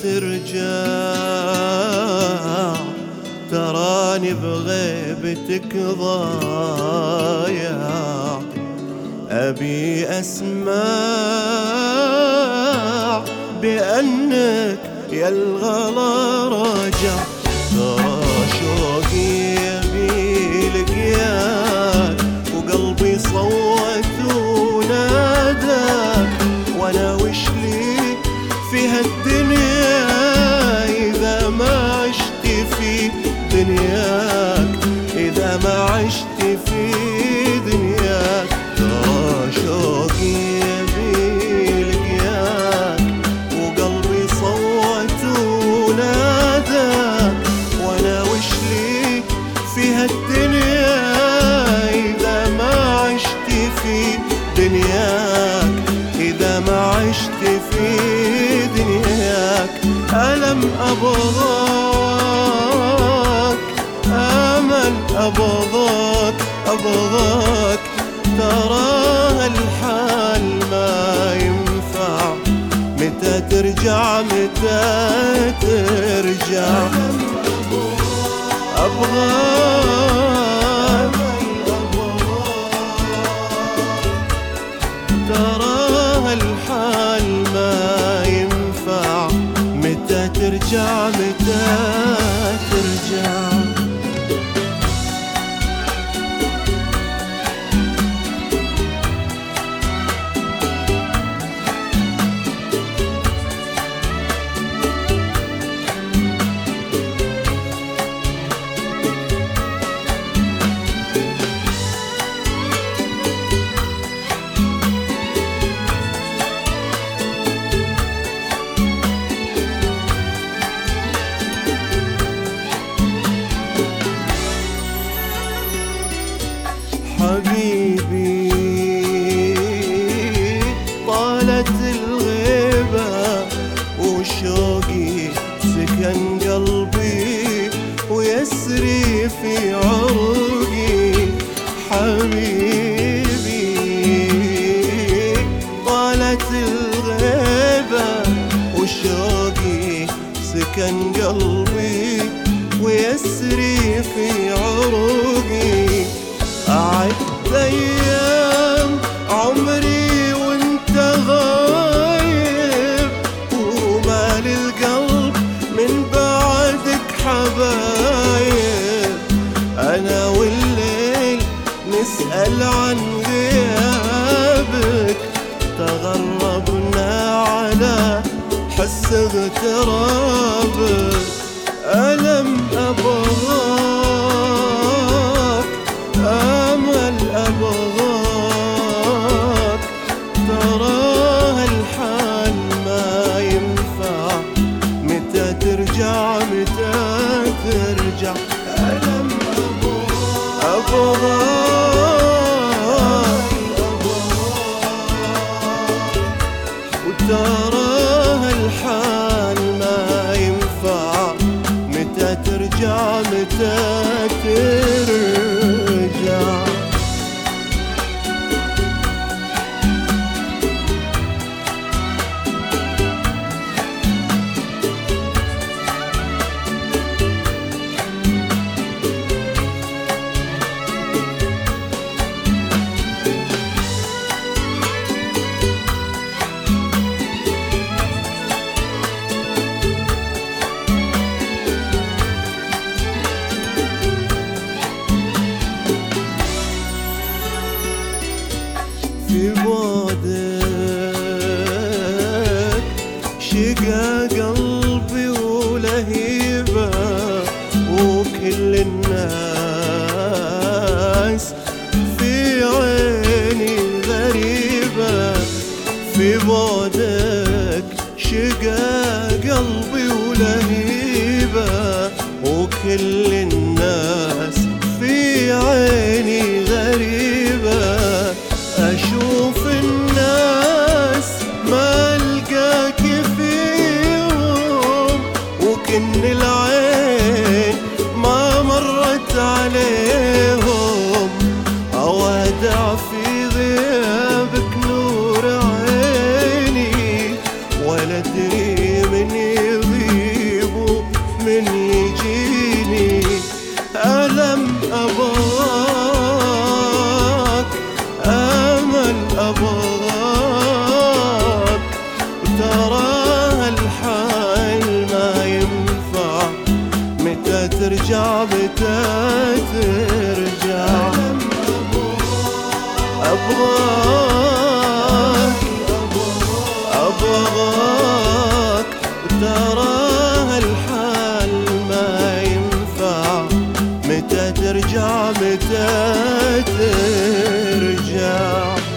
ترجع، تراني بغيبتك ضايع. أبي أسمع بأنك يا الغلا راجع. ترى شوقي يبي لقياك، وقلبي صوت وناداك. وانا وش لي في هالدنيا إذا ما عشت في دنياك، إذا ما عشت في دنياك. ترى شوقي يبي لقياك، وقلبي صوت وناداك. وانا وش لي في هالدنيا إذا ما عشت في دنياك، إذا ما عشت في دنياك. ألم أبغاك، أمل أبغاك، أبغاك. ترى هالحال ما ينفع، متى ترجع متى ترجع. أبغاك، ترى هالحال ما ينفع، متى ترجع متى ترجع. حبيبي طالت الغيبة، وشوقي سكن قلبي ويسري في عروقي. حبيبي طالت الغيبة، وشوقي سكن قلبي ويسري في عروقي. أعد أيام عمري وانت غايب، وما للقلب من بعدك حبايب. أنا والليل نسأل عن غيابك، تغربنا على حس اغترابك. ألم أبغاك، أمل أبغاك. ترى هالحال ما ينفع، متى ترجع متى ترجع. ألم أبغاك، وترى هالحال ما ينفع، متى ترجع متى ترجع. في بعدك شقى قلبي ولهيبة، وكل الناس في عيني غريبة. في بعدك شقى قلبي ولهيبة، وكل الناس في عيني غريبة. أشوف الناس ما ألقاك فيهم، أبغاك وترى هالحال ما ينفع، متى ترجع متى ترجع. أبغاك أبغاك وترى هالحال ما ينفع، متى ترجع متى ترجع.